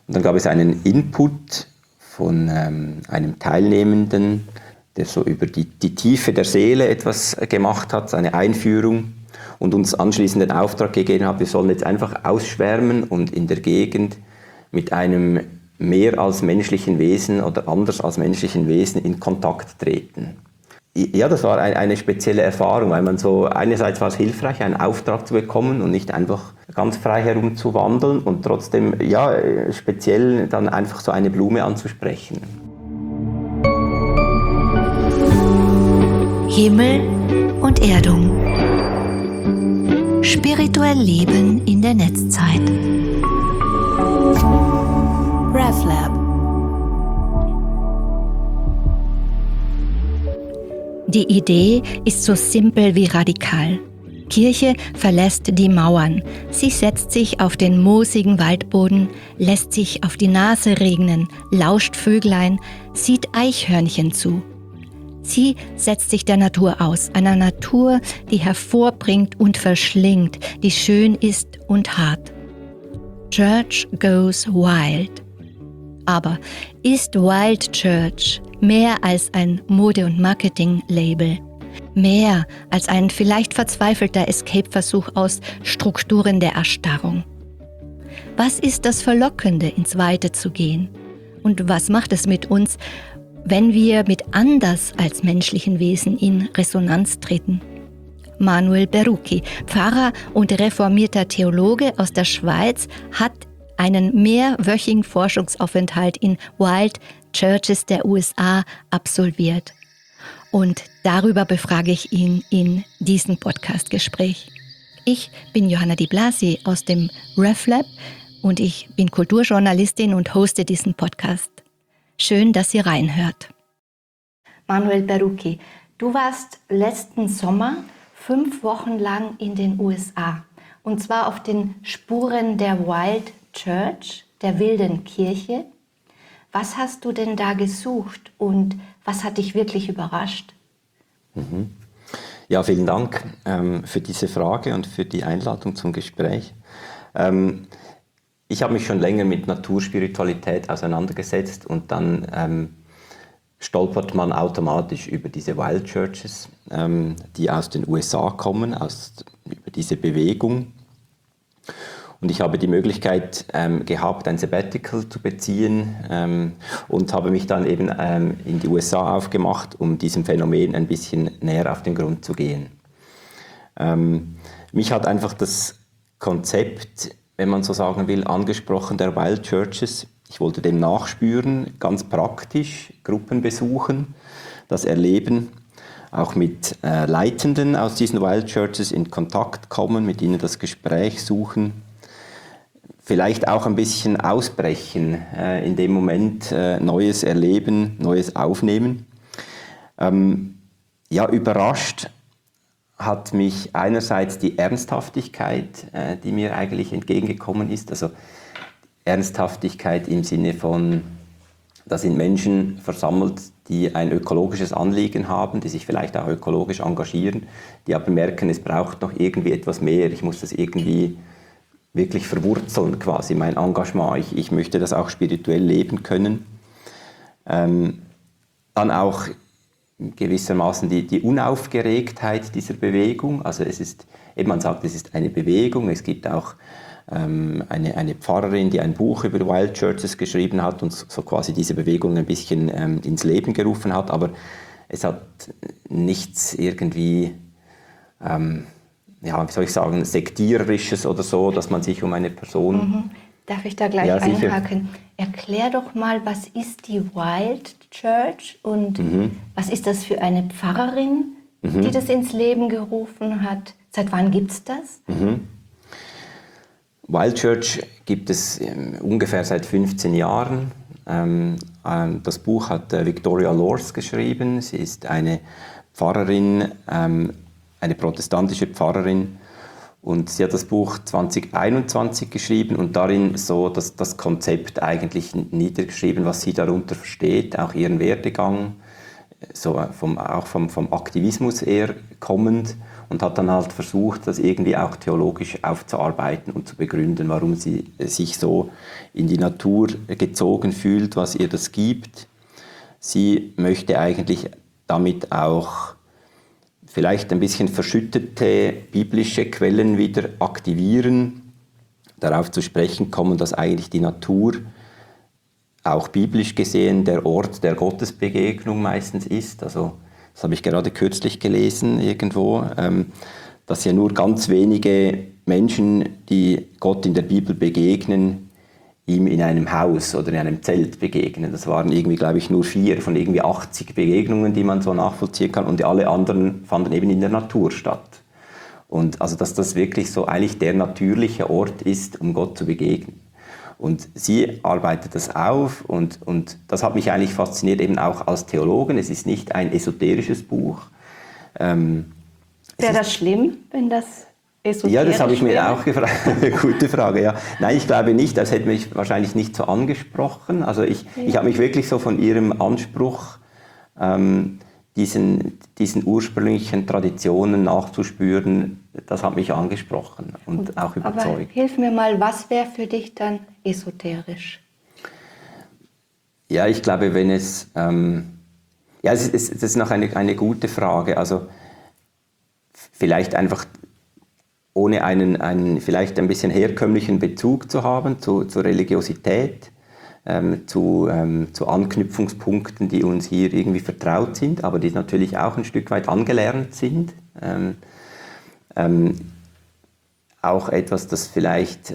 Und dann gab es einen Input von einem Teilnehmenden, der so über die Tiefe der Seele etwas gemacht hat, eine Einführung, und uns anschließend den Auftrag gegeben hat, wir sollen jetzt einfach ausschwärmen und in der Gegend mit einem mehr als menschlichen Wesen oder anders als menschlichen Wesen in Kontakt treten. Ja, das war eine spezielle Erfahrung, weil man so, einerseits war es hilfreich, einen Auftrag zu bekommen und nicht einfach ganz frei herumzuwandeln und trotzdem, ja, speziell dann einfach so eine Blume anzusprechen. Himmel und Erdung. Spirituell Leben in der Netzzeit. RevLab. Die Idee ist so simpel wie radikal. Kirche verlässt die Mauern. Sie setzt sich auf den moosigen Waldboden, lässt sich auf die Nase regnen, lauscht Vöglein, sieht Eichhörnchen zu. Sie setzt sich der Natur aus, einer Natur, die hervorbringt und verschlingt, die schön ist und hart. Church goes wild. Aber ist Wild Church mehr als ein Mode- und Marketing-Label? Mehr als ein vielleicht verzweifelter Escape-Versuch aus Strukturen der Erstarrung? Was ist das Verlockende, ins Weite zu gehen? Und was macht es mit uns, wenn wir mit anders als menschlichen Wesen in Resonanz treten? Manuel Berucchi, Pfarrer und reformierter Theologe aus der Schweiz, hat einen mehrwöchigen Forschungsaufenthalt in Wild Churches der USA absolviert. Und darüber befrage ich ihn in diesem Podcast-Gespräch. Ich bin Johanna Di Blasi aus dem RevLab und ich bin Kulturjournalistin und hoste diesen Podcast. Schön, dass ihr reinhört. Manuel Berucchi, du warst letzten Sommer 5 Wochen lang in den USA. Und zwar auf den Spuren der Wild Church, der wilden Kirche. Was hast du denn da gesucht und was hat dich wirklich überrascht? Ja, vielen Dank für diese Frage und für die Einladung zum Gespräch. Ich habe mich schon länger mit Naturspiritualität auseinandergesetzt und dann stolpert man automatisch über diese Wild Churches, die aus den USA kommen, über diese Bewegung. Und ich habe die Möglichkeit gehabt, ein Sabbatical zu beziehen und habe mich dann eben in die USA aufgemacht, um diesem Phänomen ein bisschen näher auf den Grund zu gehen. Mich hat einfach das Konzept, wenn man so sagen will, angesprochen der Wild Churches. Ich wollte dem nachspüren, ganz praktisch, Gruppen besuchen, das erleben, auch mit Leitenden aus diesen Wild Churches in Kontakt kommen, mit ihnen das Gespräch suchen. Vielleicht auch ein bisschen ausbrechen, in dem Moment Neues erleben, Neues aufnehmen. Überrascht hat mich einerseits die Ernsthaftigkeit, die mir eigentlich entgegengekommen ist. Also Ernsthaftigkeit im Sinne von, da sind Menschen versammelt, die ein ökologisches Anliegen haben, die sich vielleicht auch ökologisch engagieren, die aber merken, es braucht noch irgendwie etwas mehr, ich muss das irgendwie wirklich verwurzeln quasi, mein Engagement. Ich möchte das auch spirituell leben können. Dann auch gewissermaßen die Unaufgeregtheit dieser Bewegung. Also es ist, eben man sagt, es ist eine Bewegung. Es gibt auch eine Pfarrerin, die ein Buch über Wild Churches geschrieben hat und so quasi diese Bewegung ein bisschen ins Leben gerufen hat. Aber es hat nichts irgendwie wie soll ich sagen, sektiererisches oder so, dass man sich um eine Person... Darf ich da gleich einhaken? Erklär doch mal, was ist die Wild Church und was ist das für eine Pfarrerin, die das ins Leben gerufen hat? Seit wann gibt es das? Wild Church gibt es ungefähr seit 15 Jahren. Das Buch hat Victoria Lors geschrieben. Sie ist eine Pfarrerin, eine protestantische Pfarrerin, und sie hat das Buch 2021 geschrieben und darin so das Konzept eigentlich niedergeschrieben, was sie darunter versteht, auch ihren Werdegang, auch vom Aktivismus eher kommend, und hat dann halt versucht, das irgendwie auch theologisch aufzuarbeiten und zu begründen, warum sie sich so in die Natur gezogen fühlt, was ihr das gibt. Sie möchte eigentlich damit auch vielleicht ein bisschen verschüttete biblische Quellen wieder aktivieren, darauf zu sprechen kommen, dass eigentlich die Natur auch biblisch gesehen der Ort der Gottesbegegnung meistens ist. Also das habe ich gerade kürzlich gelesen irgendwo, dass ja nur ganz wenige Menschen, die Gott in der Bibel begegnen, ihm in einem Haus oder in einem Zelt begegnen. Das waren irgendwie, glaube ich, nur 4 von irgendwie 80 Begegnungen, die man so nachvollziehen kann, und alle anderen fanden eben in der Natur statt. Und also, dass das wirklich so eigentlich der natürliche Ort ist, um Gott zu begegnen. Und sie arbeitet das auf, und das hat mich eigentlich fasziniert, eben auch als Theologin. Es ist nicht ein esoterisches Buch. Wäre das schlimm, wenn das esoterisch Ja, das habe ich mir wäre? auch gefragt. Gute Frage, ja. Nein, ich glaube nicht, das hätte mich wahrscheinlich nicht so angesprochen. Also ich habe mich wirklich so von ihrem Anspruch, diesen ursprünglichen Traditionen nachzuspüren, das hat mich angesprochen und auch überzeugt. Aber hilf mir mal, was wäre für dich dann esoterisch? Ja, ich glaube, wenn es... das ist noch eine gute Frage. Also vielleicht einfach ohne einen vielleicht ein bisschen herkömmlichen Bezug zu haben zur Religiosität, zu Anknüpfungspunkten, die uns hier irgendwie vertraut sind, aber die natürlich auch ein Stück weit angelernt sind. Auch etwas, das vielleicht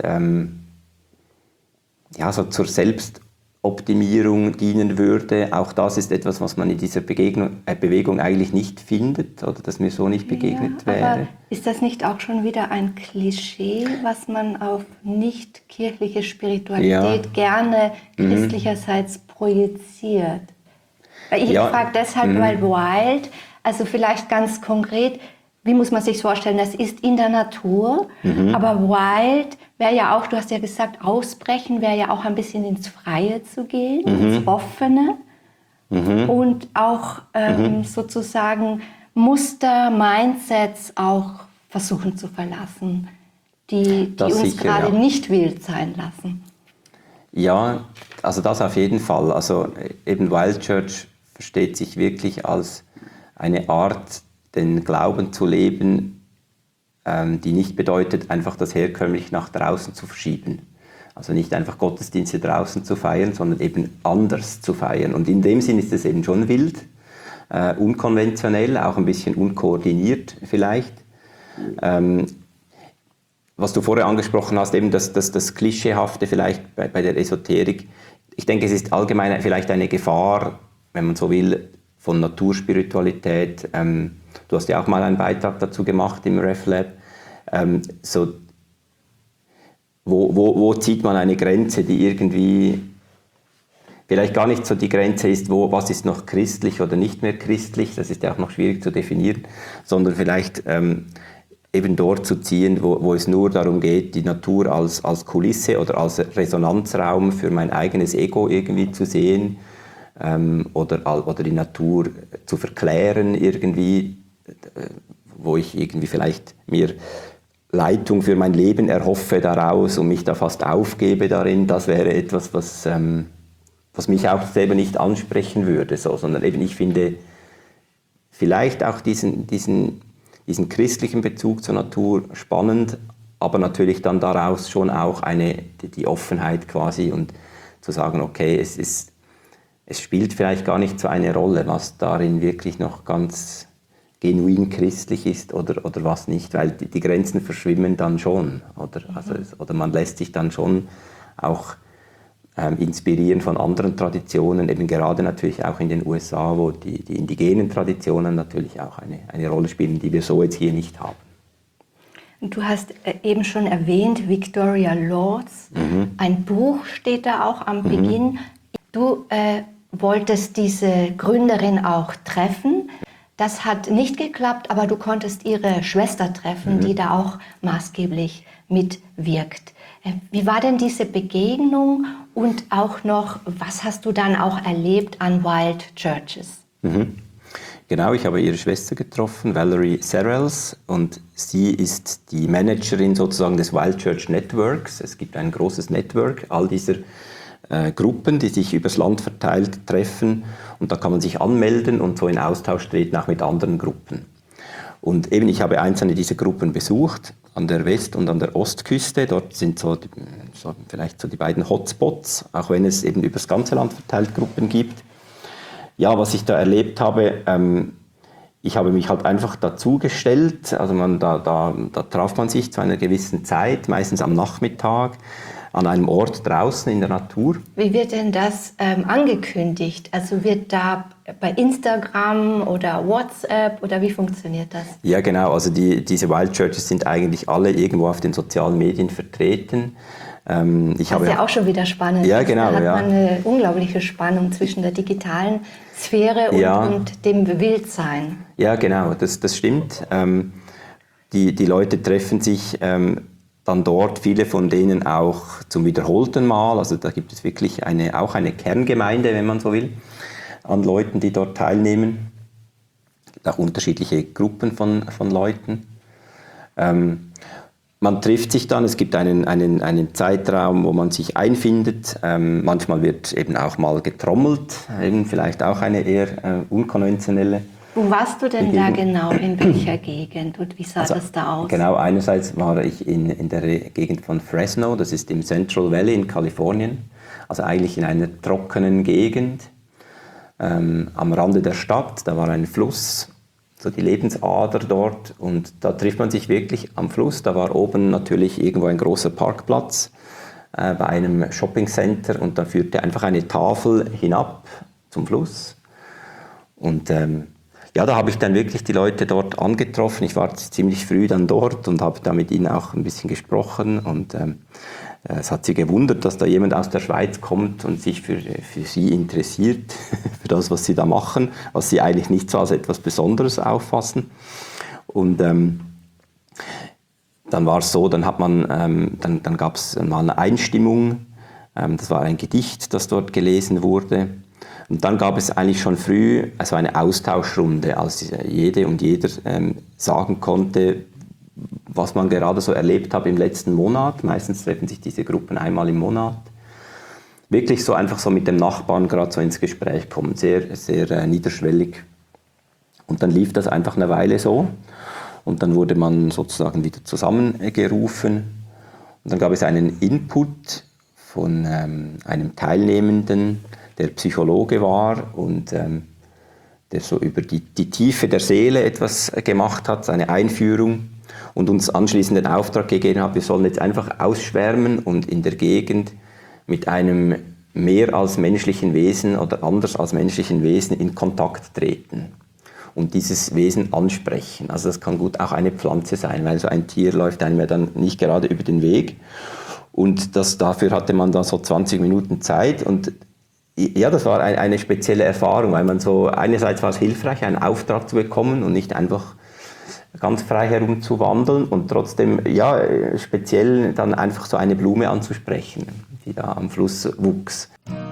so zur Selbstoptimierung dienen würde. Auch das ist etwas, was man in dieser Bewegung eigentlich nicht findet oder das mir so nicht begegnet wäre. Aber ist das nicht auch schon wieder ein Klischee, was man auf nicht kirchliche Spiritualität gerne christlicherseits projiziert? Ich frage deshalb, weil Wild, also vielleicht ganz konkret, wie muss man sich vorstellen, das ist in der Natur, aber Wild wäre ja auch, du hast ja gesagt, ausbrechen wäre ja auch ein bisschen ins Freie zu gehen, ins Offene und auch sozusagen Muster, Mindsets auch versuchen zu verlassen, die uns sicher, gerade nicht wild sein lassen. Ja, also das auf jeden Fall. Also eben Wild Church versteht sich wirklich als eine Art, den Glauben zu leben, die nicht bedeutet, einfach das herkömmlich nach draußen zu verschieben. Also nicht einfach Gottesdienste draußen zu feiern, sondern eben anders zu feiern. Und in dem Sinn ist es eben schon wild, unkonventionell, auch ein bisschen unkoordiniert vielleicht. Was du vorher angesprochen hast, eben das Klischeehafte vielleicht bei der Esoterik. Ich denke, es ist allgemein vielleicht eine Gefahr, wenn man so will, von Naturspiritualität. Du hast ja auch mal einen Beitrag dazu gemacht im RefLab. Wo zieht man eine Grenze, die irgendwie vielleicht gar nicht so die Grenze ist, was ist noch christlich oder nicht mehr christlich, das ist ja auch noch schwierig zu definieren, sondern vielleicht eben dort zu ziehen, wo es nur darum geht, die Natur als Kulisse oder als Resonanzraum für mein eigenes Ego irgendwie zu sehen, oder die Natur zu verklären irgendwie, wo ich irgendwie vielleicht mir Leitung für mein Leben erhoffe daraus und mich da fast aufgebe darin. Das wäre etwas, was mich auch selber nicht ansprechen würde, sondern eben ich finde vielleicht auch diesen christlichen Bezug zur Natur spannend, aber natürlich dann daraus schon auch die Offenheit quasi und zu sagen, okay, es spielt vielleicht gar nicht so eine Rolle, was darin wirklich noch ganz genuin christlich ist oder was nicht, weil die Grenzen verschwimmen dann schon. Oder man lässt sich dann schon auch inspirieren von anderen Traditionen, eben gerade natürlich auch in den USA, wo die indigenen Traditionen natürlich auch eine Rolle spielen, die wir so jetzt hier nicht haben. Du hast eben schon erwähnt, Victoria Lords, ein Buch steht da auch am Beginn. Du wolltest diese Gründerin auch treffen. Das hat nicht geklappt, aber du konntest ihre Schwester treffen, die da auch maßgeblich mitwirkt. Wie war denn diese Begegnung und auch noch, was hast du dann auch erlebt an Wild Churches? Genau, ich habe ihre Schwester getroffen, Valerie Serrels, und sie ist die Managerin sozusagen des Wild Church Networks. Es gibt ein großes Network all dieser Gruppen, die sich übers Land verteilt treffen, und da kann man sich anmelden und so in Austausch treten, auch mit anderen Gruppen. Und eben, ich habe einzelne dieser Gruppen besucht, an der West- und an der Ostküste. Dort sind vielleicht so die beiden Hotspots, auch wenn es eben übers ganze Land verteilt Gruppen gibt. Ja, was ich da erlebt habe, ich habe mich halt einfach dazugestellt. Also da traf man sich zu einer gewissen Zeit, meistens am Nachmittag, an einem Ort draußen in der Natur. Wie wird denn das angekündigt? Also wird da bei Instagram oder WhatsApp oder wie funktioniert das? Ja, genau. Also diese Wild Churches sind eigentlich alle irgendwo auf den sozialen Medien vertreten. Das ist ja auch schon wieder spannend. Ja, genau. Da hat man eine unglaubliche Spannung zwischen der digitalen Sphäre und dem Wildsein. Ja, genau. Das stimmt. Die Leute treffen sich dann dort, viele von denen auch zum wiederholten Mal. Also da gibt es wirklich auch eine Kerngemeinde, wenn man so will, an Leuten, die dort teilnehmen. Auch unterschiedliche Gruppen von Leuten. Man trifft sich dann, es gibt einen Zeitraum, wo man sich einfindet. Manchmal wird eben auch mal getrommelt, eben vielleicht auch eine eher unkonventionelle. Wo warst du denn da genau, in welcher Gegend und wie sah das da aus? Genau, einerseits war ich in der Gegend von Fresno, das ist im Central Valley in Kalifornien, also eigentlich in einer trockenen Gegend am Rande der Stadt. Da war ein Fluss, so die Lebensader dort, und da trifft man sich wirklich am Fluss. Da war oben natürlich irgendwo ein großer Parkplatz bei einem Shoppingcenter, und da führte einfach eine Tafel hinab zum Fluss. Und ja, da habe ich dann wirklich die Leute dort angetroffen. Ich war ziemlich früh dann dort und habe da mit ihnen auch ein bisschen gesprochen. Und es hat sie gewundert, dass da jemand aus der Schweiz kommt und sich für sie interessiert, für das, was sie da machen, was sie eigentlich nicht so als etwas Besonderes auffassen. Und dann war es so, dann gab es mal eine Einstimmung. Das war ein Gedicht, das dort gelesen wurde. Und dann gab es eigentlich schon früh also eine Austauschrunde, als jede und jeder sagen konnte, was man gerade so erlebt hat im letzten Monat. Meistens treffen sich diese Gruppen einmal im Monat. Wirklich so einfach so mit dem Nachbarn gerade so ins Gespräch kommen, sehr, sehr niederschwellig. Und dann lief das einfach eine Weile so. Und dann wurde man sozusagen wieder zusammengerufen. Und dann gab es einen Input von einem Teilnehmenden, der Psychologe war und der so über die Tiefe der Seele etwas gemacht hat, eine Einführung, und uns anschließend den Auftrag gegeben hat, wir sollen jetzt einfach ausschwärmen und in der Gegend mit einem mehr als menschlichen Wesen oder anders als menschlichen Wesen in Kontakt treten und dieses Wesen ansprechen. Also das kann gut auch eine Pflanze sein, weil so ein Tier läuft einem ja dann nicht gerade über den Weg. Und dafür hatte man da so 20 Minuten Zeit, und ja, das war eine spezielle Erfahrung, weil man so, einerseits war es hilfreich, einen Auftrag zu bekommen und nicht einfach ganz frei herumzuwandeln, und trotzdem, ja, speziell dann einfach so eine Blume anzusprechen, die da am Fluss wuchs.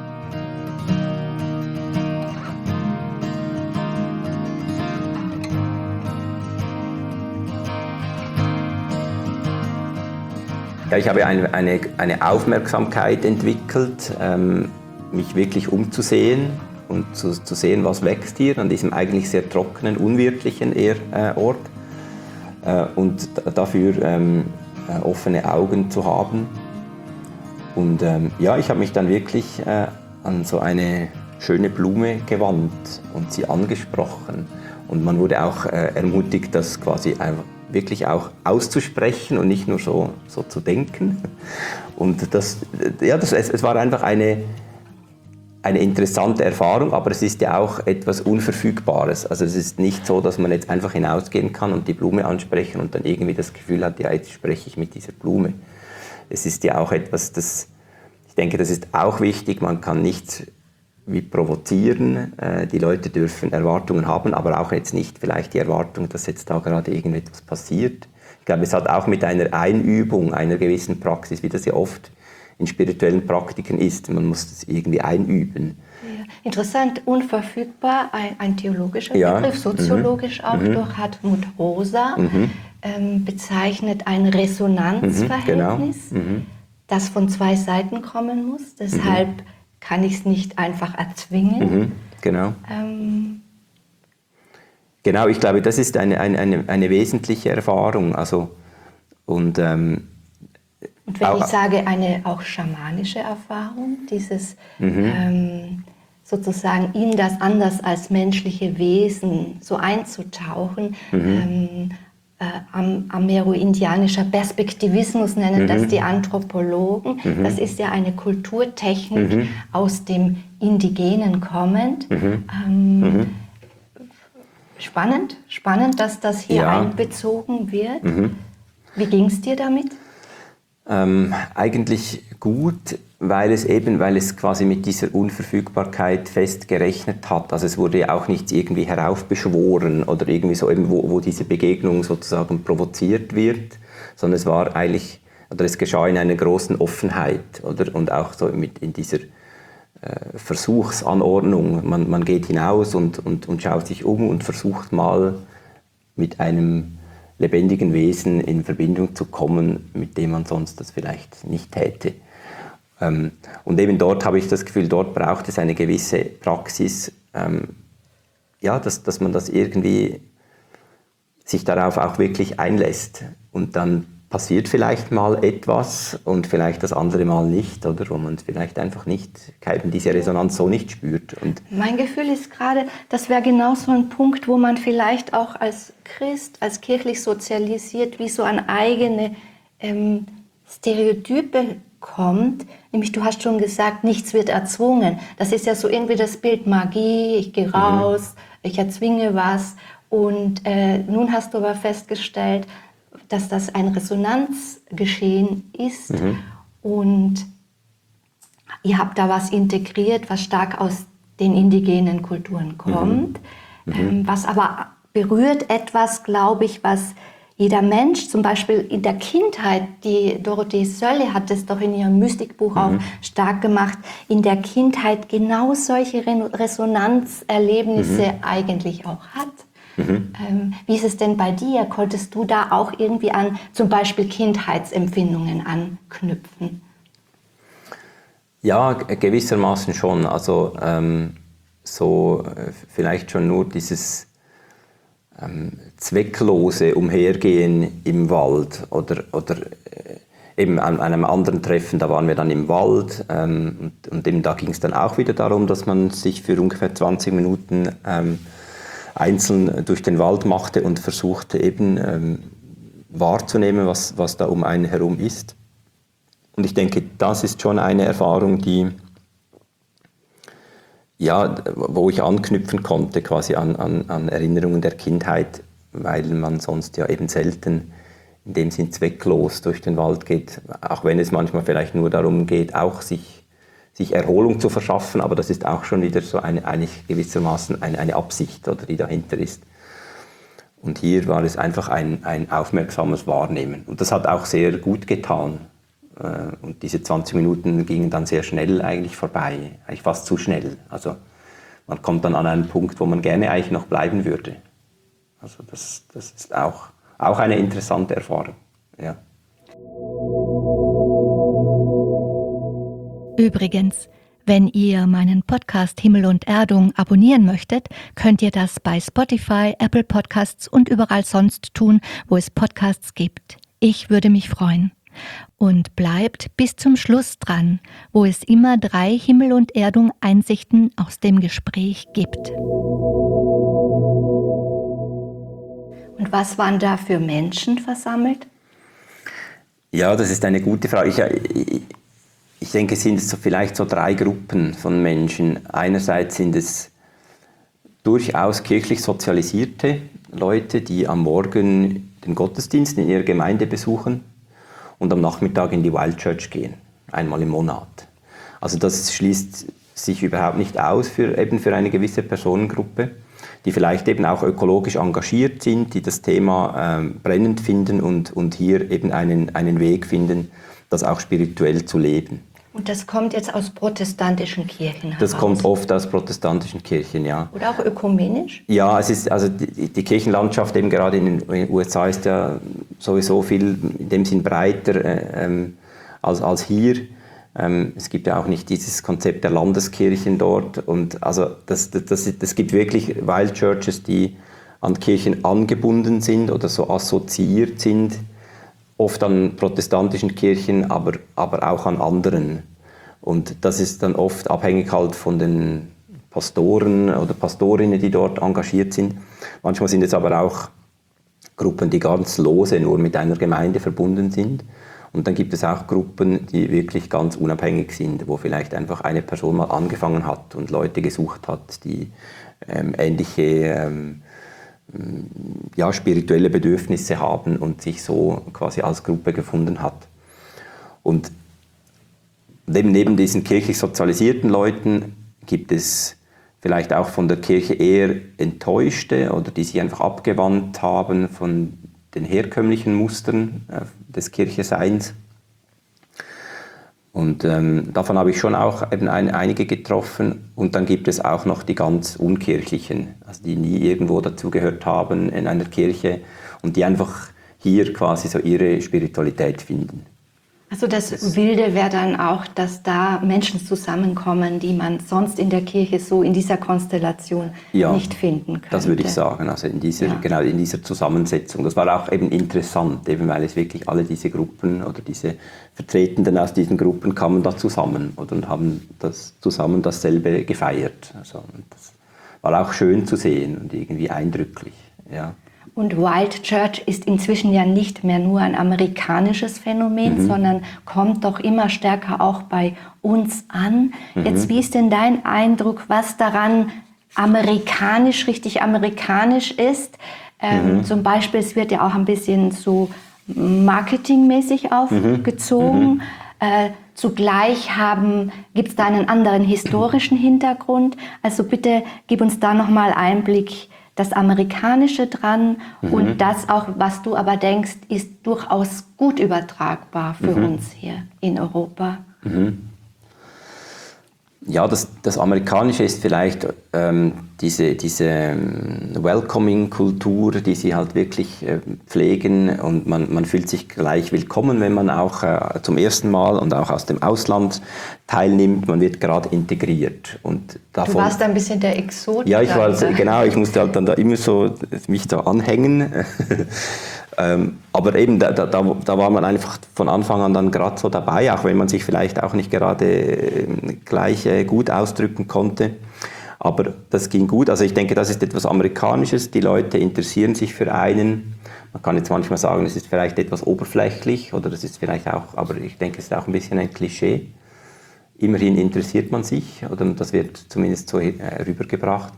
Ja, ich habe eine Aufmerksamkeit entwickelt, mich wirklich umzusehen und zu sehen, was wächst hier an diesem eigentlich sehr trockenen, unwirtlichen Ort, und dafür offene Augen zu haben. Und ja, ich habe mich dann wirklich an so eine schöne Blume gewandt und sie angesprochen. Und man wurde auch ermutigt, das quasi wirklich auch auszusprechen und nicht nur so zu denken. Und es war einfach eine interessante Erfahrung, aber es ist ja auch etwas Unverfügbares. Also es ist nicht so, dass man jetzt einfach hinausgehen kann und die Blume ansprechen und dann irgendwie das Gefühl hat, ja, jetzt spreche ich mit dieser Blume. Es ist ja auch etwas, ich denke, das ist auch wichtig, man kann nicht wie provozieren, die Leute dürfen Erwartungen haben, aber auch jetzt nicht vielleicht die Erwartung, dass jetzt da gerade irgendetwas passiert. Ich glaube, es hat auch mit einer Einübung, einer gewissen Praxis, wie das ja oft in spirituellen Praktiken ist. Man muss das irgendwie einüben. Interessant, unverfügbar, ein theologischer Begriff, soziologisch auch durch Hartmut Rosa, bezeichnet ein Resonanzverhältnis, das von zwei Seiten kommen muss. Deshalb kann ich es nicht einfach erzwingen. Genau. Genau, ich glaube, das ist eine wesentliche Erfahrung. Also, und wenn ich sage, eine auch schamanische Erfahrung, dieses sozusagen in das anders als menschliche Wesen so einzutauchen, ameroindianischer Perspektivismus nennen das die Anthropologen. Das ist ja eine Kulturtechnik aus dem Indigenen kommend. Spannend, dass das hier einbezogen wird. Wie ging es dir damit? Eigentlich gut, weil es quasi mit dieser Unverfügbarkeit fest gerechnet hat. Also es wurde ja auch nichts irgendwie heraufbeschworen oder irgendwie so eben, wo diese Begegnung sozusagen provoziert wird, sondern es war eigentlich, oder es geschah in einer großen Offenheit, oder? Und auch so in dieser Versuchsanordnung. Man geht hinaus und schaut sich um und versucht mal mit einem lebendigen Wesen in Verbindung zu kommen, mit dem man sonst das vielleicht nicht täte. Und eben dort habe ich das Gefühl, dort braucht es eine gewisse Praxis, dass man das irgendwie sich darauf auch wirklich einlässt. Und dann passiert vielleicht mal etwas und vielleicht das andere Mal nicht, oder wo man vielleicht einfach nicht, diese Resonanz so nicht spürt. Und mein Gefühl ist gerade, das wäre genau so ein Punkt, wo man vielleicht auch als Christ, als kirchlich sozialisiert, wie so an eigene Stereotype kommt. Nämlich, du hast schon gesagt, nichts wird erzwungen. Das ist ja so irgendwie das Bild Magie, ich gehe raus, ich erzwinge was. Und nun hast du aber festgestellt, dass das ein Resonanzgeschehen ist und ihr habt da was integriert, was stark aus den indigenen Kulturen kommt, was aber berührt etwas, glaube ich, was jeder Mensch, zum Beispiel in der Kindheit, die Dorothee Sölle hat es doch in ihrem Mystikbuch auch stark gemacht, in der Kindheit genau solche Resonanzerlebnisse eigentlich auch hat. Wie ist es denn bei dir? Konntest du da auch irgendwie an zum Beispiel Kindheitsempfindungen anknüpfen? Ja, gewissermaßen schon. Also vielleicht schon nur dieses zwecklose Umhergehen im Wald oder eben an einem anderen Treffen, da waren wir dann im Wald und eben da ging es dann auch wieder darum, dass man sich für ungefähr 20 Minuten einzeln durch den Wald machte und versuchte eben wahrzunehmen, was da um einen herum ist. Und ich denke, das ist schon eine Erfahrung, wo ich anknüpfen konnte, quasi an Erinnerungen der Kindheit, weil man sonst ja eben selten in dem Sinn zwecklos durch den Wald geht, auch wenn es manchmal vielleicht nur darum geht, auch sich Erholung zu verschaffen, aber das ist auch schon wieder so eigentlich gewissermaßen eine Absicht, oder, die dahinter ist. Und hier war es einfach ein aufmerksames Wahrnehmen. Und das hat auch sehr gut getan. Und diese 20 Minuten gingen dann sehr schnell eigentlich vorbei, eigentlich fast zu schnell. Also man kommt dann an einen Punkt, wo man gerne eigentlich noch bleiben würde. Also das ist auch eine interessante Erfahrung. Ja. Übrigens, wenn ihr meinen Podcast Himmel und Erdung abonnieren möchtet, könnt ihr das bei Spotify, Apple Podcasts und überall sonst tun, wo es Podcasts gibt. Ich würde mich freuen. Und bleibt bis zum Schluss dran, wo es immer 3 Himmel- und Erdung-Einsichten aus dem Gespräch gibt. Und was waren da für Menschen versammelt? Ja, das ist eine gute Frage. Ich denke, es sind vielleicht so 3 Gruppen von Menschen. Einerseits sind es durchaus kirchlich sozialisierte Leute, die am Morgen den Gottesdienst in ihrer Gemeinde besuchen und am Nachmittag in die Wild Church gehen, einmal im Monat. Also das schließt sich überhaupt nicht aus für eine gewisse Personengruppe, die vielleicht eben auch ökologisch engagiert sind, die das Thema brennend finden und hier eben einen Weg finden, das auch spirituell zu leben. Und das kommt jetzt aus protestantischen Kirchen heraus? Das kommt oft aus protestantischen Kirchen, ja. Oder auch ökumenisch? Ja, es ist, also die Kirchenlandschaft eben gerade in den USA ist ja sowieso viel in dem Sinn breiter als hier. Es gibt ja auch nicht dieses Konzept der Landeskirchen dort. Und also das gibt wirklich Wild Churches, die an Kirchen angebunden sind oder so assoziiert sind, oft an protestantischen Kirchen, aber auch an anderen. Und das ist dann oft abhängig halt von den Pastoren oder Pastorinnen, die dort engagiert sind. Manchmal sind es aber auch Gruppen, die ganz lose nur mit einer Gemeinde verbunden sind. Und dann gibt es auch Gruppen, die wirklich ganz unabhängig sind, wo vielleicht einfach eine Person mal angefangen hat und Leute gesucht hat, die ähnliche spirituelle Bedürfnisse haben und sich so quasi als Gruppe gefunden hat. Und neben diesen kirchlich sozialisierten Leuten gibt es vielleicht auch von der Kirche eher Enttäuschte oder die sich einfach abgewandt haben von den herkömmlichen Mustern des Kircheseins. Und davon habe ich schon auch eben einige getroffen. Und dann gibt es auch noch die ganz Unkirchlichen, also die nie irgendwo dazugehört haben in einer Kirche und die einfach hier quasi so ihre Spiritualität finden. Also das Wilde wäre dann auch, dass da Menschen zusammenkommen, die man sonst in der Kirche so in dieser Konstellation nicht finden könnte. Das würde ich sagen, also in dieser Zusammensetzung. Das war auch eben interessant, eben weil es wirklich alle diese Gruppen oder diese Vertretenden aus diesen Gruppen kamen da zusammen und haben zusammen dasselbe gefeiert. Also das war auch schön zu sehen und irgendwie eindrücklich, ja. Und Wild Church ist inzwischen ja nicht mehr nur ein amerikanisches Phänomen, sondern kommt doch immer stärker auch bei uns an. Jetzt, wie ist denn dein Eindruck, was daran richtig amerikanisch ist? Zum Beispiel, es wird ja auch ein bisschen so marketingmäßig aufgezogen. Zugleich gibt es da einen anderen historischen Hintergrund. Also bitte gib uns da nochmal Einblick, das Amerikanische dran und das auch, was du aber denkst, ist durchaus gut übertragbar für uns hier in Europa. Ja, das Amerikanische ist vielleicht diese Welcoming-Kultur, die sie halt wirklich pflegen und man fühlt sich gleich willkommen, wenn man auch zum ersten Mal und auch aus dem Ausland teilnimmt. Man wird gerade integriert. Und davon, du warst ein bisschen der Exot. Ja, ich musste halt dann da immer so mich da anhängen. Aber eben, da war man einfach von Anfang an dann gerade so dabei, auch wenn man sich vielleicht auch nicht gerade gleich gut ausdrücken konnte. Aber das ging gut. Also ich denke, das ist etwas Amerikanisches. Die Leute interessieren sich für einen. Man kann jetzt manchmal sagen, es ist vielleicht etwas oberflächlich oder das ist vielleicht auch, aber ich denke, es ist auch ein bisschen ein Klischee. Immerhin interessiert man sich oder das wird zumindest so rübergebracht.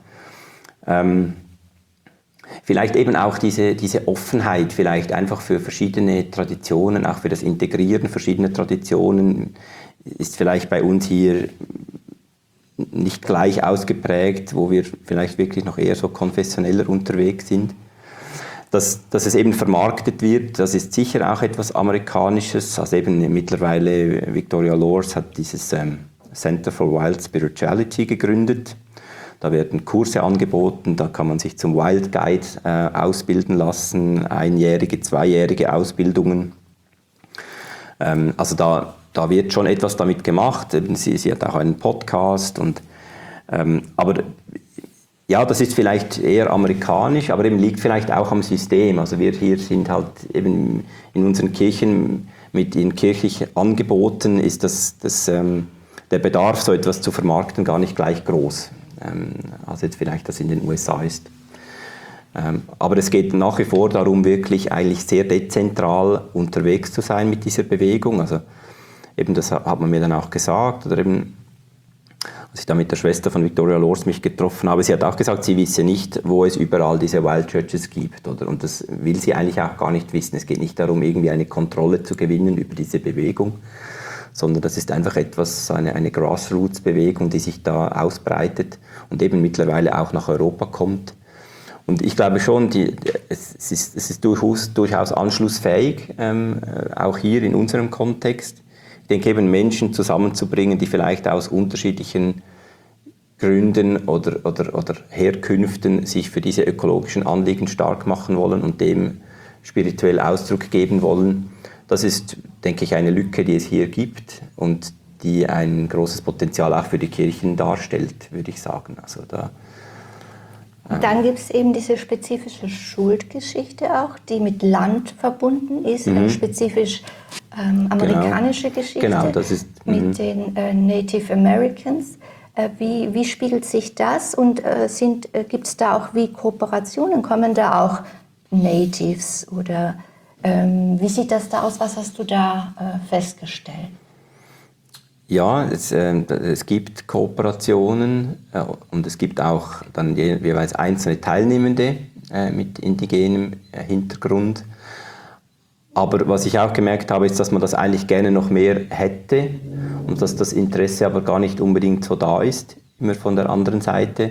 Vielleicht eben auch diese Offenheit, vielleicht einfach für verschiedene Traditionen, auch für das Integrieren verschiedener Traditionen, ist vielleicht bei uns hier nicht gleich ausgeprägt, wo wir vielleicht wirklich noch eher so konfessioneller unterwegs sind. Dass es eben vermarktet wird, das ist sicher auch etwas Amerikanisches. Also eben mittlerweile, Victoria Loors hat dieses Center for Wild Spirituality gegründet. Da werden Kurse angeboten, da kann man sich zum Wild Guide ausbilden lassen, einjährige, zweijährige Ausbildungen. Also da wird schon etwas damit gemacht. Sie hat auch einen Podcast. Aber ja, das ist vielleicht eher amerikanisch, aber eben liegt vielleicht auch am System. Also wir hier sind halt eben in unseren Kirchen mit den kirchlichen Angeboten ist der Bedarf, so etwas zu vermarkten, gar nicht gleich groß. Als jetzt vielleicht das in den USA ist. Aber es geht nach wie vor darum, wirklich eigentlich sehr dezentral unterwegs zu sein mit dieser Bewegung. Also eben das hat man mir dann auch gesagt, oder eben, als ich da mit der Schwester von Victoria Loors mich getroffen habe, sie hat auch gesagt, sie wisse nicht, wo es überall diese Wild Churches gibt. Oder? Und das will sie eigentlich auch gar nicht wissen. Es geht nicht darum, irgendwie eine Kontrolle zu gewinnen über diese Bewegung, sondern das ist einfach eine Grassroots-Bewegung, die sich da ausbreitet und eben mittlerweile auch nach Europa kommt. Und ich glaube schon, es ist durchaus anschlussfähig, auch hier in unserem Kontext. Ich denke eben Menschen zusammenzubringen, die vielleicht aus unterschiedlichen Gründen oder Herkünften sich für diese ökologischen Anliegen stark machen wollen und dem spirituell Ausdruck geben wollen. Das ist, denke ich, eine Lücke, die es hier gibt und die ein großes Potenzial auch für die Kirchen darstellt, würde ich sagen. Also dann gibt es eben diese spezifische Schuldgeschichte auch, die mit Land verbunden ist, spezifisch amerikanische Geschichte genau, das ist, mit den Native Americans. Wie spiegelt sich das und gibt es da auch wie Kooperationen? Kommen da auch Natives oder wie sieht das da aus? Was hast du da festgestellt? Ja, es gibt Kooperationen und es gibt auch dann jeweils einzelne Teilnehmende mit indigenem Hintergrund. Aber was ich auch gemerkt habe, ist, dass man das eigentlich gerne noch mehr hätte und dass das Interesse aber gar nicht unbedingt so da ist, immer von der anderen Seite.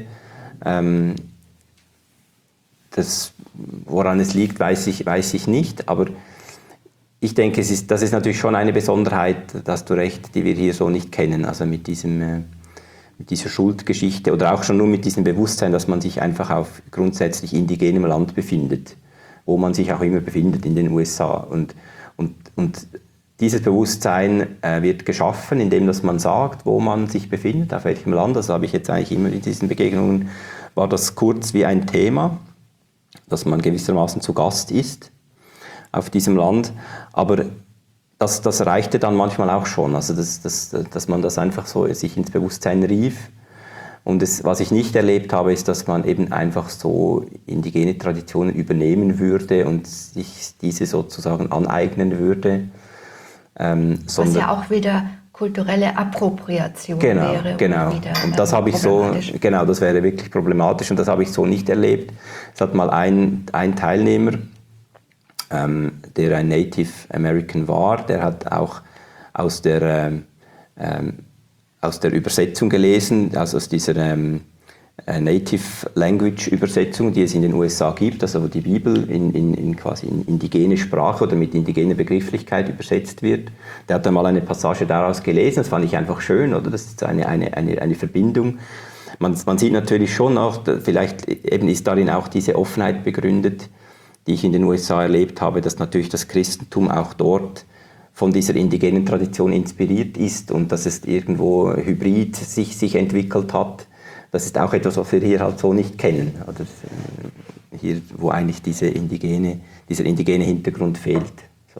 Woran es liegt, weiß ich nicht, aber ich denke, das ist natürlich schon eine Besonderheit, da hast du recht, die wir hier so nicht kennen, also mit dieser Schuldgeschichte oder auch schon nur mit diesem Bewusstsein, dass man sich einfach auf grundsätzlich indigenem Land befindet, wo man sich auch immer befindet in den USA. Und dieses Bewusstsein wird geschaffen, indem dass man sagt, wo man sich befindet, auf welchem Land. Das habe ich jetzt eigentlich immer in diesen Begegnungen, war das kurz wie ein Thema, dass man gewissermaßen zu Gast ist auf diesem Land, aber das reichte dann manchmal auch schon, also dass man das einfach so sich ins Bewusstsein rief. Und was ich nicht erlebt habe, ist, dass man eben einfach so indigene Traditionen übernehmen würde und sich diese sozusagen aneignen würde. Was ja auch wieder kulturelle Appropriation wäre. Genau. Und das habe ich so, genau, das wäre wirklich problematisch und das habe ich so nicht erlebt. Es hat mal ein Teilnehmer, der ein Native American war, der hat auch aus der Übersetzung gelesen, also aus dieser Native Language Übersetzung, die es in den USA gibt, also wo die Bibel quasi in indigene Sprache oder mit indigener Begrifflichkeit übersetzt wird. Der hat einmal eine Passage daraus gelesen, das fand ich einfach schön, oder? Das ist eine Verbindung. Man sieht natürlich schon auch, vielleicht eben ist darin auch diese Offenheit begründet, die ich in den USA erlebt habe, dass natürlich das Christentum auch dort von dieser indigenen Tradition inspiriert ist und dass es irgendwo hybrid sich entwickelt hat. Das ist auch etwas, was wir hier halt so nicht kennen. Oder hier, wo eigentlich dieser indigene Hintergrund fehlt. So.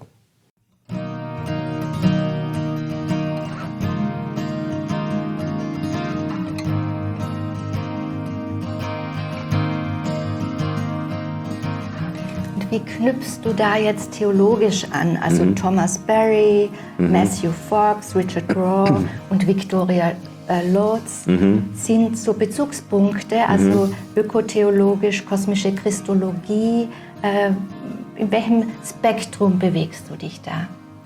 Wie knüpfst du da jetzt theologisch an? Also Thomas Berry, Matthew Fox, Richard Rohr und Victoria Lords sind so Bezugspunkte, also ökotheologisch, kosmische Christologie. In welchem Spektrum bewegst du dich da?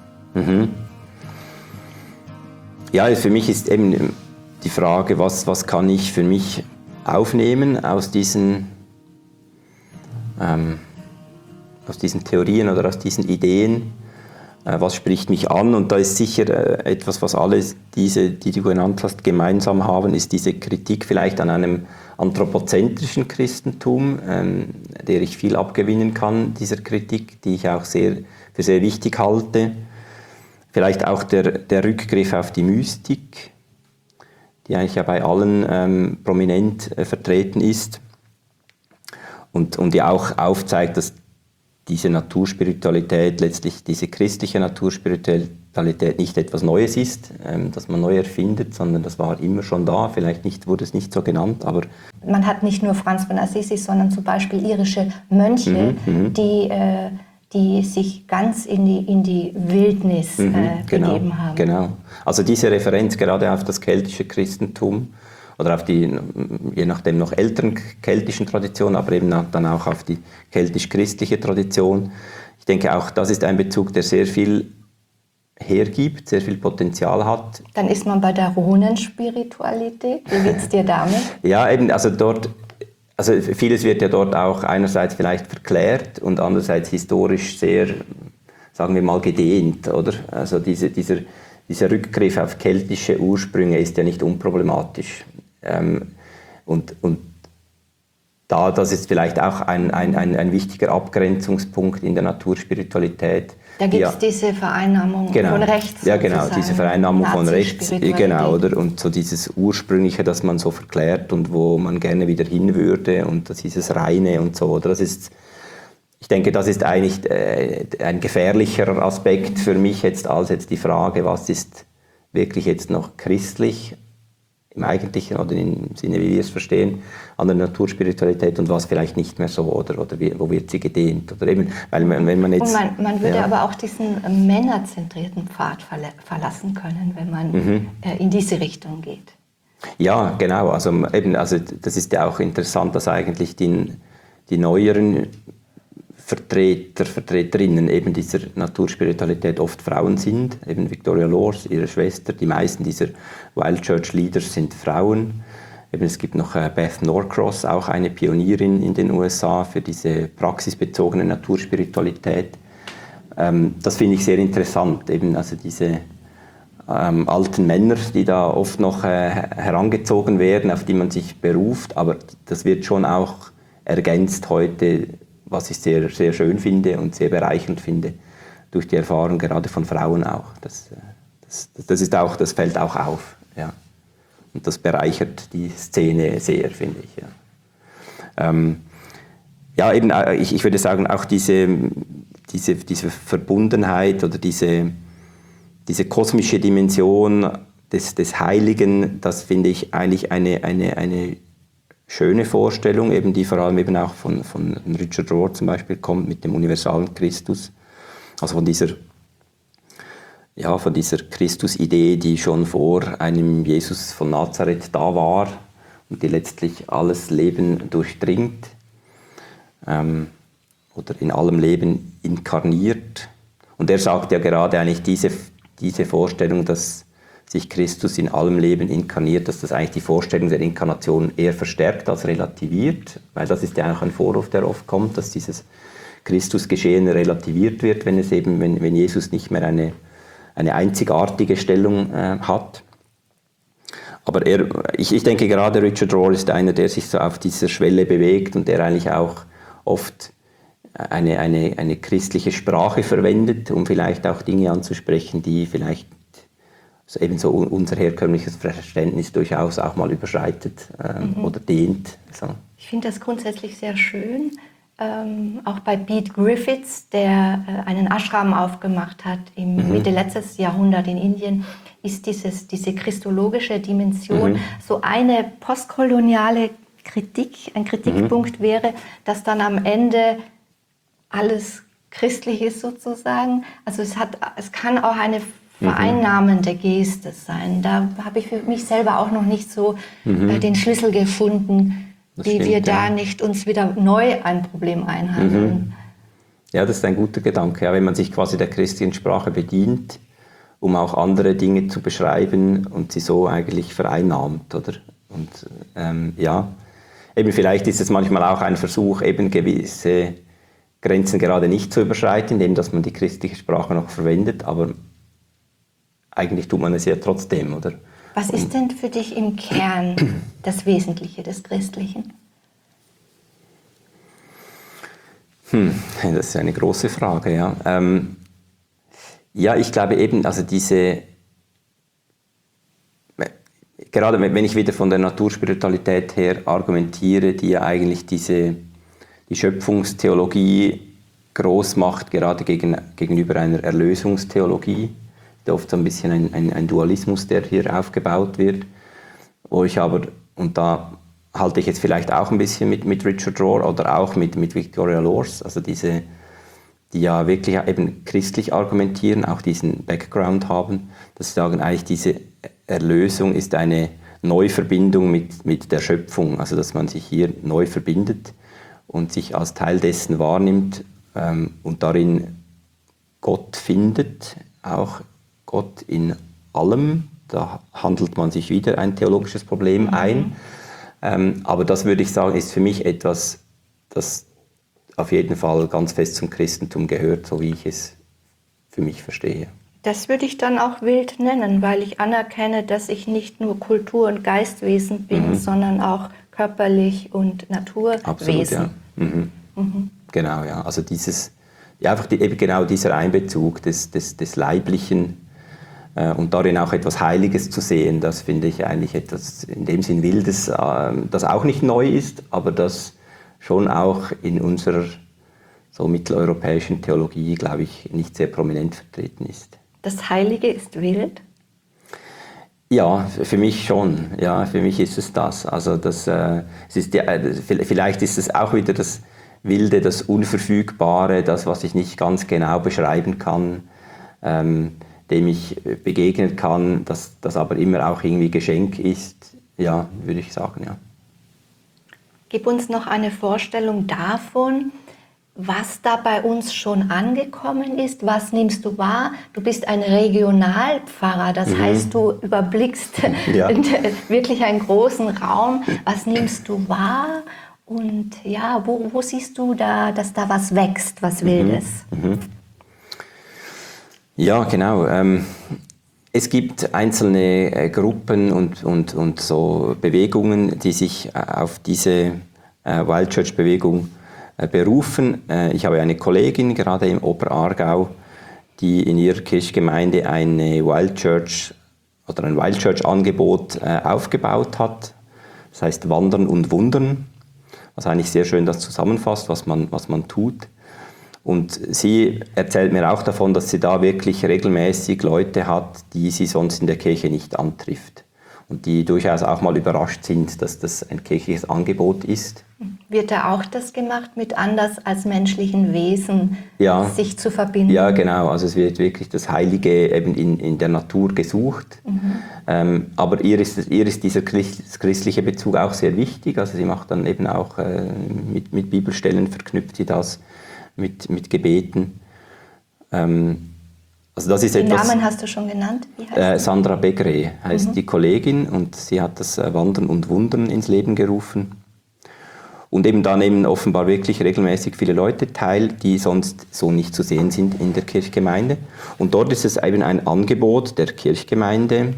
Ja, für mich ist eben die Frage, was kann ich für mich aufnehmen aus diesen Theorien oder aus diesen Ideen, was spricht mich an, und da ist sicher etwas, was alle diese, die du genannt hast, gemeinsam haben, ist diese Kritik vielleicht an einem anthropozentrischen Christentum, der ich viel abgewinnen kann, dieser Kritik, die ich auch für sehr wichtig halte. Vielleicht auch der Rückgriff auf die Mystik, die eigentlich ja bei allen prominent vertreten ist und die auch aufzeigt, dass diese Naturspiritualität, letztlich diese christliche Naturspiritualität nicht etwas Neues ist, das man neu erfindet, sondern das war immer schon da, wurde es nicht so genannt, aber... Man hat nicht nur Franz von Assisi, sondern zum Beispiel irische Mönche, die sich ganz in die Wildnis begeben haben. Genau, also diese Referenz gerade auf das keltische Christentum, oder auf die, je nachdem, noch älteren keltischen Traditionen, aber eben dann auch auf die keltisch-christliche Tradition. Ich denke, auch das ist ein Bezug, der sehr viel hergibt, sehr viel Potenzial hat. Dann ist man bei der Runenspiritualität. Wie geht's dir damit? Ja, eben, also vieles wird ja dort auch einerseits vielleicht verklärt und andererseits historisch sehr, sagen wir mal, gedehnt, oder? Also dieser dieser Rückgriff auf keltische Ursprünge ist ja nicht unproblematisch. Und da, das ist vielleicht auch ein wichtiger Abgrenzungspunkt in der Naturspiritualität. Da gibt es diese Vereinnahmung von rechts. Ja, genau, diese Vereinnahmung von rechts. Genau, oder? Und so dieses Ursprüngliche, das man so verklärt und wo man gerne wieder hin würde und das dieses Reine und so. Oder? Das ist, ich denke, das ist eigentlich ein gefährlicherer Aspekt für mich jetzt als jetzt die Frage, was ist wirklich jetzt noch christlich im Eigentlichen oder im Sinne, wie wir es verstehen, an der Naturspiritualität und was vielleicht nicht mehr so oder wo wird sie gedehnt oder eben, weil wenn man jetzt... Und man würde aber auch diesen männerzentrierten Pfad verlassen können, wenn man in diese Richtung geht. Ja, genau, also das ist ja auch interessant, dass eigentlich die neueren Vertreterinnen eben dieser Naturspiritualität oft Frauen sind, eben Victoria Loors, ihre Schwester, die meisten dieser Wild Church Leaders sind Frauen. Eben es gibt noch Beth Norcross, auch eine Pionierin in den USA für diese praxisbezogene Naturspiritualität. Das finde ich sehr interessant, eben also diese alten Männer, die da oft noch herangezogen werden, auf die man sich beruft, aber das wird schon auch ergänzt heute, was ich sehr, sehr schön finde und sehr bereichernd finde, durch die Erfahrung gerade von Frauen auch. Das ist auch, das fällt auch auf. Ja. Und das bereichert die Szene sehr, finde ich. Ja, ja eben, ich würde sagen, auch diese Verbundenheit oder diese kosmische Dimension des Heiligen, das finde ich eigentlich eine schöne Vorstellung, eben die vor allem eben auch von Richard Rohr zum Beispiel kommt mit dem universalen Christus, also von dieser Christus-Idee, die schon vor einem Jesus von Nazareth da war und die letztlich alles Leben durchdringt oder in allem Leben inkarniert. Und er sagt ja gerade eigentlich diese Vorstellung, dass sich Christus in allem Leben inkarniert, dass das eigentlich die Vorstellung der Inkarnation eher verstärkt als relativiert, weil das ist ja auch ein Vorwurf, der oft kommt, dass dieses Christusgeschehen relativiert wird, wenn Jesus nicht mehr eine einzigartige Stellung hat. Aber ich denke gerade Richard Rohr ist einer, der sich so auf dieser Schwelle bewegt und der eigentlich auch oft eine christliche Sprache verwendet, um vielleicht auch Dinge anzusprechen, die vielleicht also ebenso unser herkömmliches Verständnis durchaus auch mal überschreitet oder dehnt. So. Ich finde das grundsätzlich sehr schön. Auch bei Pete Griffiths, der einen Ashram aufgemacht hat im Mitte letztes Jahrhundert in Indien, ist diese christologische Dimension so eine postkoloniale Kritik, ein Kritikpunkt wäre, dass dann am Ende alles christlich ist sozusagen. Also es kann auch eine vereinnahmende Geste sein. Da habe ich für mich selber auch noch nicht so den Schlüssel gefunden, wie wir da nicht uns wieder neu ein Problem einhandeln. Ja, das ist ein guter Gedanke. Ja, wenn man sich quasi der christlichen Sprache bedient, um auch andere Dinge zu beschreiben und sie so eigentlich vereinnahmt, oder? Und ja, eben vielleicht ist es manchmal auch ein Versuch, eben gewisse Grenzen gerade nicht zu überschreiten, indem dass man die christliche Sprache noch verwendet, aber eigentlich tut man es ja trotzdem, oder? Was ist denn für dich im Kern das Wesentliche des Christlichen? Das ist eine große Frage, ja. Ja, ich glaube eben, also gerade wenn ich wieder von der Naturspiritualität her argumentiere, die ja eigentlich die Schöpfungstheologie groß macht, gerade gegenüber einer Erlösungstheologie, oft so ein bisschen ein Dualismus, der hier aufgebaut wird, wo ich aber, und da halte ich jetzt vielleicht auch ein bisschen mit Richard Rohr oder auch mit Victoria Loors, also die ja wirklich eben christlich argumentieren, auch diesen Background haben, dass sie sagen, eigentlich diese Erlösung ist eine Neuverbindung mit der Schöpfung, also dass man sich hier neu verbindet und sich als Teil dessen wahrnimmt und darin Gott findet, auch Gott in allem, da handelt man sich wieder ein theologisches Problem ein. Aber das würde ich sagen, ist für mich etwas, das auf jeden Fall ganz fest zum Christentum gehört, so wie ich es für mich verstehe. Das würde ich dann auch wild nennen, weil ich anerkenne, dass ich nicht nur Kultur- und Geistwesen bin, sondern auch körperlich und Naturwesen. Absolut, ja. Genau, ja. Also eben genau dieser Einbezug des Leiblichen und darin auch etwas Heiliges zu sehen, das finde ich eigentlich etwas in dem Sinn Wildes, das auch nicht neu ist, aber das schon auch in unserer so mitteleuropäischen Theologie, glaube ich, nicht sehr prominent vertreten ist. Das Heilige ist wild? Ja, für mich schon. Ja, für mich ist es das. Also vielleicht ist es auch wieder das Wilde, das Unverfügbare, das, was ich nicht ganz genau beschreiben kann, dem ich begegnen kann, das aber immer auch irgendwie Geschenk ist. Ja, würde ich sagen, ja. Gib uns noch eine Vorstellung davon, was da bei uns schon angekommen ist. Was nimmst du wahr? Du bist ein Regionalpfarrer, das heißt, du überblickst wirklich einen großen Raum. Was nimmst du wahr? Und ja, wo siehst du da, dass da was wächst, was Wildes? Ja, genau. Es gibt einzelne Gruppen und so Bewegungen, die sich auf diese Wild Church-Bewegung berufen. Ich habe eine Kollegin, gerade im Oberaargau, die in ihrer Kirchgemeinde eine Wild Church oder ein Wild Church-Angebot aufgebaut hat. Das heißt Wandern und Wundern, was eigentlich sehr schön das zusammenfasst, was man tut. Und sie erzählt mir auch davon, dass sie da wirklich regelmäßig Leute hat, die sie sonst in der Kirche nicht antrifft. Und die durchaus auch mal überrascht sind, dass das ein kirchliches Angebot ist. Wird da auch das gemacht, mit anders als menschlichen Wesen sich zu verbinden? Ja, genau. Also es wird wirklich das Heilige eben in der Natur gesucht. Aber ihr ist dieser christliche Bezug auch sehr wichtig. Also sie macht dann eben auch mit Bibelstellen, verknüpft sie das mit Gebeten. Also das ist Den Namen hast du schon genannt? Wie heißt Sandra Begre heißt die Kollegin und sie hat das Wandern und Wundern ins Leben gerufen. Und eben da nehmen offenbar wirklich regelmäßig viele Leute teil, die sonst so nicht zu sehen sind in der Kirchgemeinde. Und dort ist es eben ein Angebot der Kirchgemeinde,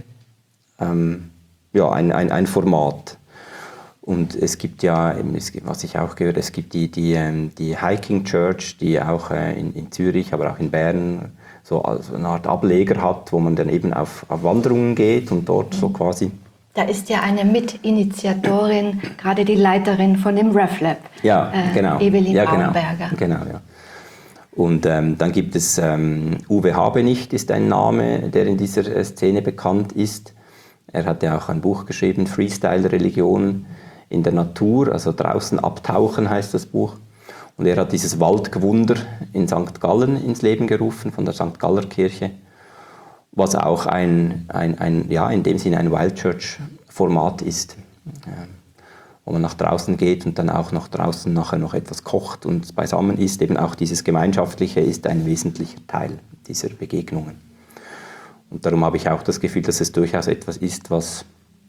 ein Format. Und es gibt ja, was ich auch gehört, es gibt die Hiking Church, die auch in Zürich, aber auch in Bern so eine Art Ableger hat, wo man dann eben auf Wanderungen geht und dort so quasi... Da ist ja eine Mitinitiatorin, gerade die Leiterin von dem RefLab, genau. Evelyn Baumberger. Genau, ja. Und dann gibt es Uwe Habenicht, ist ein Name, der in dieser Szene bekannt ist. Er hat ja auch ein Buch geschrieben, Freestyle-Religion in der Natur, also draußen abtauchen heißt das Buch. Und er hat dieses Waldgewunder in St. Gallen ins Leben gerufen, von der St. Galler Kirche, was auch in dem Sinne ein Wild Church-Format ist, wo man nach draußen geht und dann auch nach draußen nachher noch etwas kocht und beisammen isst. Eben auch dieses Gemeinschaftliche ist ein wesentlicher Teil dieser Begegnungen. Und darum habe ich auch das Gefühl, dass es durchaus etwas ist, was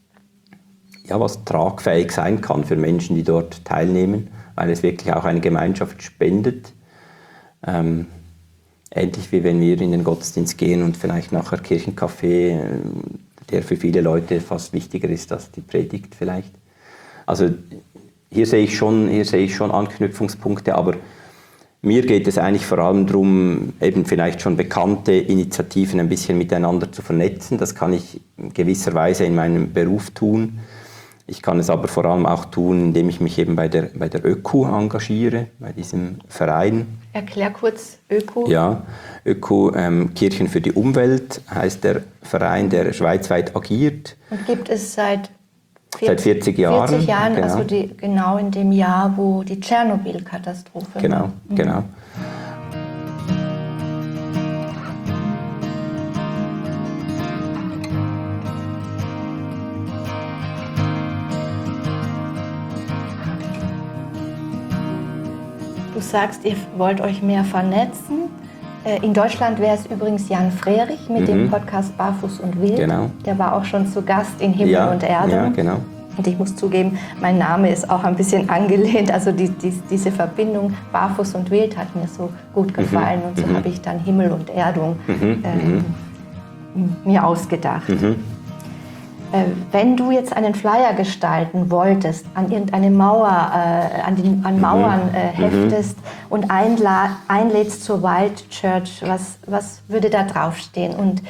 tragfähig sein kann für Menschen, die dort teilnehmen, weil es wirklich auch eine Gemeinschaft spendet. Ähnlich wie wenn wir in den Gottesdienst gehen und vielleicht nachher Kirchenkaffee, der für viele Leute fast wichtiger ist als die Predigt vielleicht. Also hier sehe ich schon Anknüpfungspunkte, aber mir geht es eigentlich vor allem darum, eben vielleicht schon bekannte Initiativen ein bisschen miteinander zu vernetzen. Das kann ich in gewisser Weise in meinem Beruf tun. Ich kann es aber vor allem auch tun, indem ich mich eben bei der ÖKU engagiere, bei diesem Verein. Erklär kurz ÖKU. Ja, ÖKU, Kirchen für die Umwelt heißt der Verein, der schweizweit agiert. Und gibt es seit 40 Jahren. 40 Jahren, genau. Also genau in dem Jahr, wo die Tschernobyl-Katastrophe war. Genau. Du sagst, ihr wollt euch mehr vernetzen. In Deutschland wäre es übrigens Jan Frerich mit dem Podcast Barfuß und Wild. Genau. Der war auch schon zu Gast in Himmel und Erde. Ja, genau. Und ich muss zugeben, mein Name ist auch ein bisschen angelehnt. Also diese Verbindung Barfuß und Wild hat mir so gut gefallen. Und so habe ich dann Himmel und Erdung mir ausgedacht. Wenn du jetzt einen Flyer gestalten wolltest, an irgendeine Mauer, an Mauern heftest und einlädst zur Wild Church, was würde da draufstehen? Und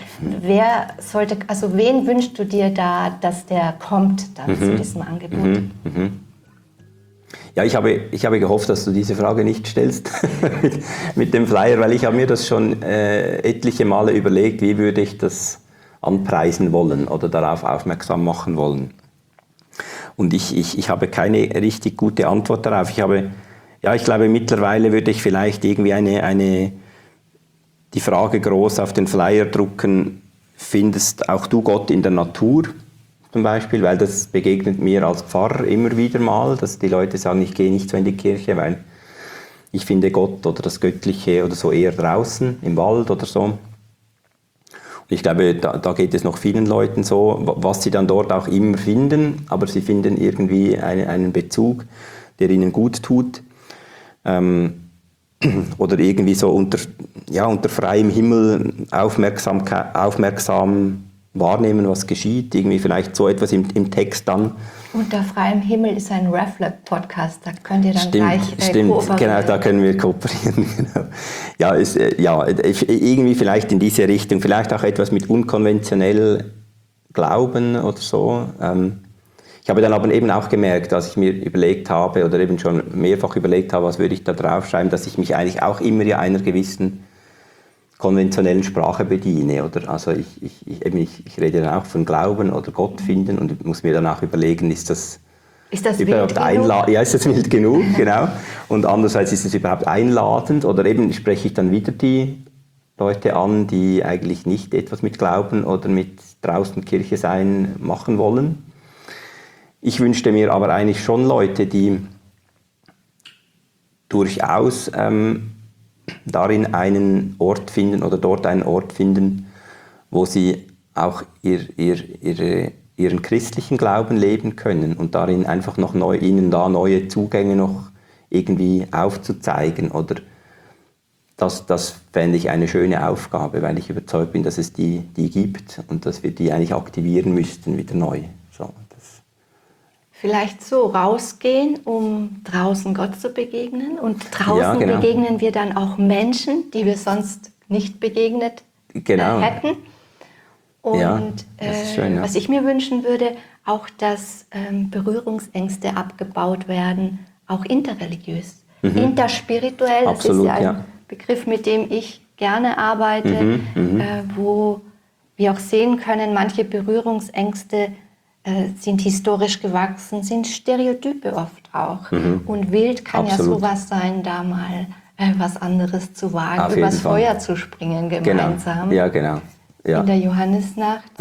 wen wünschst du dir da, dass der kommt dann zu diesem Angebot? Ja, ich habe gehofft, dass du diese Frage nicht stellst mit dem Flyer, weil ich habe mir das schon etliche Male überlegt, wie würde ich das anpreisen wollen oder darauf aufmerksam machen wollen. Und ich habe keine richtig gute Antwort darauf. Ich glaube, mittlerweile würde ich vielleicht irgendwie die Frage groß auf den Flyer drucken, findest auch du Gott in der Natur zum Beispiel, weil das begegnet mir als Pfarrer immer wieder mal, dass die Leute sagen, ich gehe nicht so in die Kirche, weil ich finde Gott oder das Göttliche oder so eher draußen, im Wald oder so. Ich glaube, da geht es noch vielen Leuten so, was sie dann dort auch immer finden, aber sie finden irgendwie einen Bezug, der ihnen gut tut. Oder irgendwie so unter freiem Himmel aufmerksam wahrnehmen, was geschieht. Irgendwie vielleicht so etwas im Text dann. Unter freiem Himmel ist ein RefLab-Podcast, da könnt ihr dann gleich kooperieren. Genau, da können wir kooperieren. Genau. Irgendwie vielleicht in diese Richtung, vielleicht auch etwas mit unkonventionell Glauben oder so. Ich habe dann aber eben auch gemerkt, als ich mir überlegt habe oder eben schon mehrfach überlegt habe, was würde ich da draufschreiben, dass ich mich eigentlich auch immer in einer gewissen konventionellen Sprache bediene. Oder? Also ich rede dann auch von Glauben oder Gott finden und muss mir dann auch überlegen, ist das überhaupt einladend? Ja, ist das wild genug? Genau. Und andererseits, ist es überhaupt einladend? Oder eben spreche ich dann wieder die Leute an, die eigentlich nicht etwas mit Glauben oder mit draußen Kirche sein machen wollen. Ich wünschte mir aber eigentlich schon Leute, die durchaus darin einen Ort finden oder dort einen Ort finden, wo sie auch ihren christlichen Glauben leben können und darin einfach noch ihnen da neue Zugänge noch irgendwie aufzuzeigen. Oder das fände ich eine schöne Aufgabe, weil ich überzeugt bin, dass es die gibt und dass wir die eigentlich aktivieren müssten wieder neu. So, vielleicht so rausgehen, um draußen Gott zu begegnen. Und draußen begegnen wir dann auch Menschen, die wir sonst nicht begegnet hätten. Und das ist schön, was ich mir wünschen würde, auch, dass Berührungsängste abgebaut werden, auch interreligiös, interspirituell. Absolut, das ist ja ein Begriff, mit dem ich gerne arbeite, wo wir auch sehen können, manche Berührungsängste sind historisch gewachsen, sind Stereotype oft auch. Und wild kann sowas sein, da mal was anderes zu wagen, übers Feuer zu springen gemeinsam. Genau. Ja, genau. Ja. In der Johannisnacht.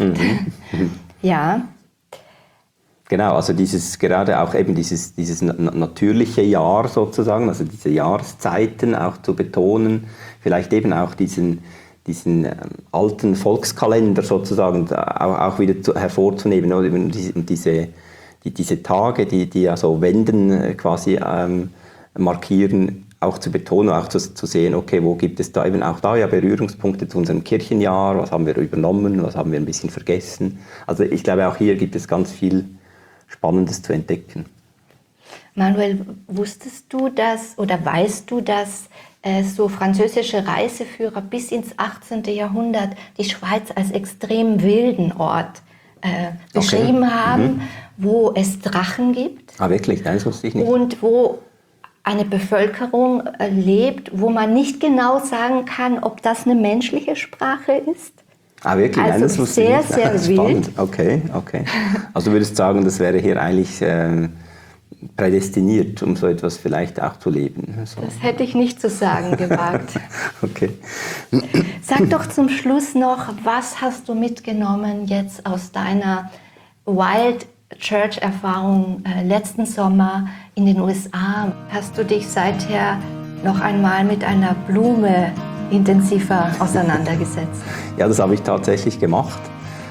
Ja. Genau, also gerade auch eben dieses natürliche Jahr sozusagen, also diese Jahreszeiten auch zu betonen, vielleicht eben auch diesen alten Volkskalender sozusagen auch wieder hervorzunehmen, oder eben diese Tage, die ja so Wenden quasi markieren, auch zu betonen, auch zu sehen, okay, wo gibt es da eben auch da ja Berührungspunkte zu unserem Kirchenjahr, was haben wir übernommen, was haben wir ein bisschen vergessen. Also ich glaube, auch hier gibt es ganz viel Spannendes zu entdecken. Manuel, wusstest du das oder weißt du, dass so französische Reiseführer bis ins 18. Jahrhundert die Schweiz als extrem wilden Ort beschrieben haben, wo es Drachen gibt? Ah, wirklich? Nein, das wusste ich nicht. Und wo eine Bevölkerung lebt, wo man nicht genau sagen kann, ob das eine menschliche Sprache ist. Ah, wirklich? Also nein, das wusste ich nicht. Sehr, sehr wild. Okay. Also du würdest sagen, das wäre hier eigentlich prädestiniert, um so etwas vielleicht auch zu leben. So. Das hätte ich nicht zu sagen gewagt. Okay. Sag doch zum Schluss noch, was hast du mitgenommen jetzt aus deiner Wild Church-Erfahrung letzten Sommer in den USA? Hast du dich seither noch einmal mit einer Blume intensiver auseinandergesetzt? Ja, das habe ich tatsächlich gemacht.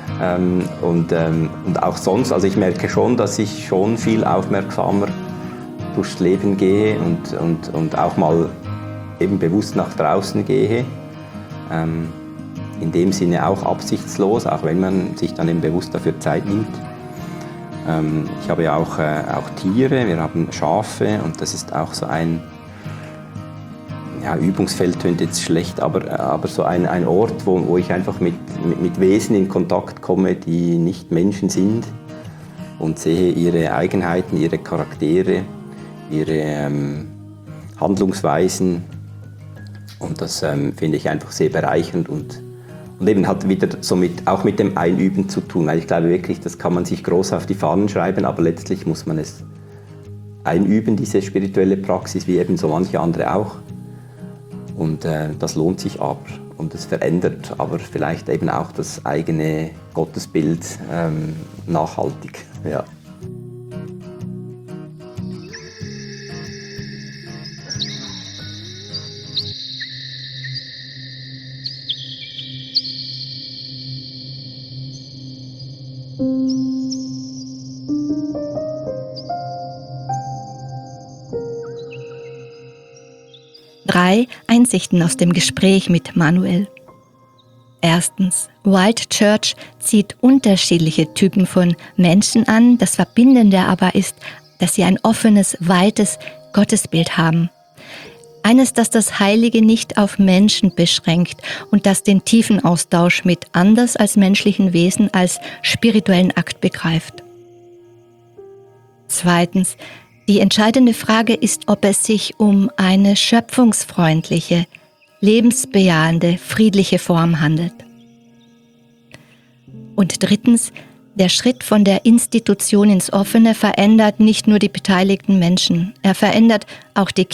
Und auch sonst, also ich merke schon, dass ich schon viel aufmerksamer durchs Leben gehe und auch mal eben bewusst nach draußen gehe. in dem Sinne auch absichtslos, auch wenn man sich dann eben bewusst dafür Zeit nimmt. Ich habe ja auch Tiere, wir haben Schafe und das ist auch so ein Übungsfeld, tönt jetzt schlecht, aber so ein Ort, wo ich einfach mit Wesen in Kontakt komme, die nicht Menschen sind und sehe ihre Eigenheiten, ihre Charaktere, ihre Handlungsweisen und das finde ich einfach sehr bereichernd und eben hat wieder so auch mit dem Einüben zu tun, weil ich glaube wirklich, das kann man sich groß auf die Fahnen schreiben, aber letztlich muss man es einüben, diese spirituelle Praxis, wie eben so manche andere auch. Und das lohnt sich aber und es verändert aber vielleicht eben auch das eigene Gottesbild nachhaltig. Ja. Drei Einsichten aus dem Gespräch mit Manuel. Erstens, Wild Church zieht unterschiedliche Typen von Menschen an. Das Verbindende aber ist, dass sie ein offenes, weites Gottesbild haben. Eines, das das Heilige nicht auf Menschen beschränkt und das den tiefen Austausch mit anders als menschlichen Wesen als spirituellen Akt begreift. Zweitens, die entscheidende Frage ist, ob es sich um eine schöpfungsfreundliche, lebensbejahende, friedliche Form handelt. Und drittens, der Schritt von der Institution ins Offene verändert nicht nur die beteiligten Menschen, er verändert auch die